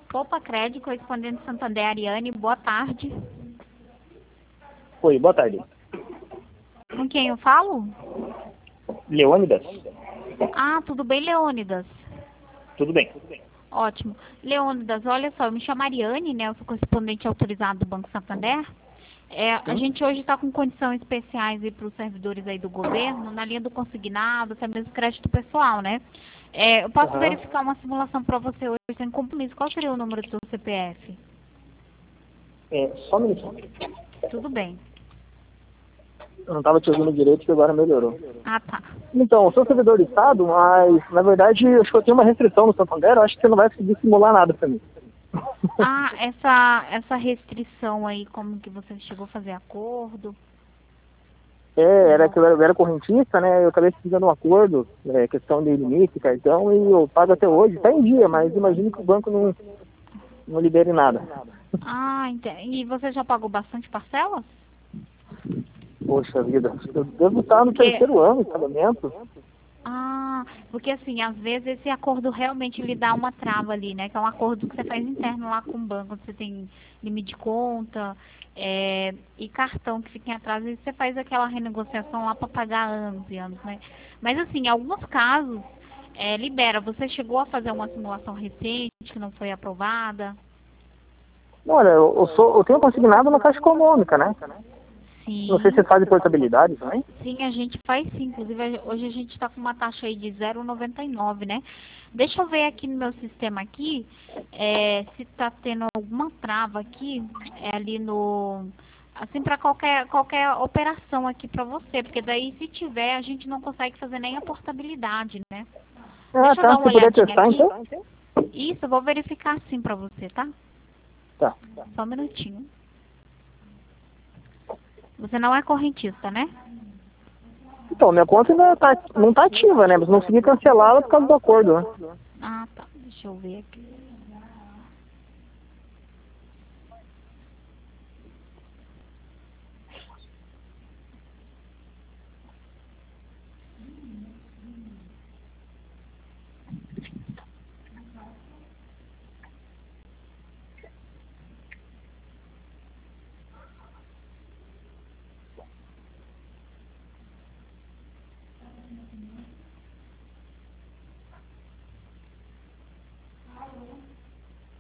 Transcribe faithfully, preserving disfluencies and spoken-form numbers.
Poupa Crédito, correspondente Santander, Ariane, boa tarde. Oi, boa tarde. Com quem eu falo? Leônidas? Ah, tudo bem, Leônidas? Tudo bem. Ótimo. Leônidas, olha só, eu me chamo Ariane, né? Eu sou correspondente autorizado do Banco Santander. É, a Sim. gente hoje está com condições especiais para os servidores aí do governo, na linha do consignado, até mesmo crédito pessoal, né? É, eu posso Aham. verificar uma simulação para você hoje sem compromisso. Qual seria o número do seu C P F? É, só um minutinho. Tudo bem. Eu não estava te ouvindo direito, que agora melhorou. Ah, tá. Então, eu sou servidor do Estado, mas, na verdade, eu acho que eu tenho uma restrição no Santander, eu acho que você não vai conseguir simular nada para mim. Ah, essa, essa restrição aí, como que você chegou a fazer acordo? É, era que eu era, eu era correntista, né? Eu acabei fazendo um acordo, é, questão de limite, cartão, e eu pago até hoje. Está em dia, mas imagino que o banco não, não libere nada. Ah, ente- e você já pagou bastante parcelas? Poxa vida, eu devo estar no Porque, terceiro ano de pagamento. ah, porque assim, às vezes esse acordo realmente lhe dá uma trava ali, né? Que é um acordo que você faz interno lá com o banco, você tem limite de conta, é, e cartão que fica em atraso, e você faz aquela renegociação lá para pagar anos e anos, né? Mas assim, em alguns casos, é, libera. Você chegou a fazer uma simulação recente que não foi aprovada? Olha, eu, eu, sou, eu tenho consignado na Caixa Econômica, né? Não sei se Sim. você faz portabilidade também. Sim, a gente faz sim. Inclusive, hoje a gente está com uma taxa aí de zero vírgula noventa e nove, né? Deixa eu ver aqui no meu sistema aqui, é, se tá tendo alguma trava aqui, é ali no... Assim, para qualquer, qualquer operação aqui para você, porque daí se tiver, a gente não consegue fazer nem a portabilidade, né? Ah, Deixa eu tá. dar uma Se puder olhadinha testar, aqui. então. Isso, eu vou verificar sim para você, tá? Tá. Só um minutinho. Você não é correntista, né? Então, minha conta ainda tá, não tá ativa, né? Mas não consegui cancelá-la por causa do acordo, né? Ah, tá. Deixa eu ver aqui.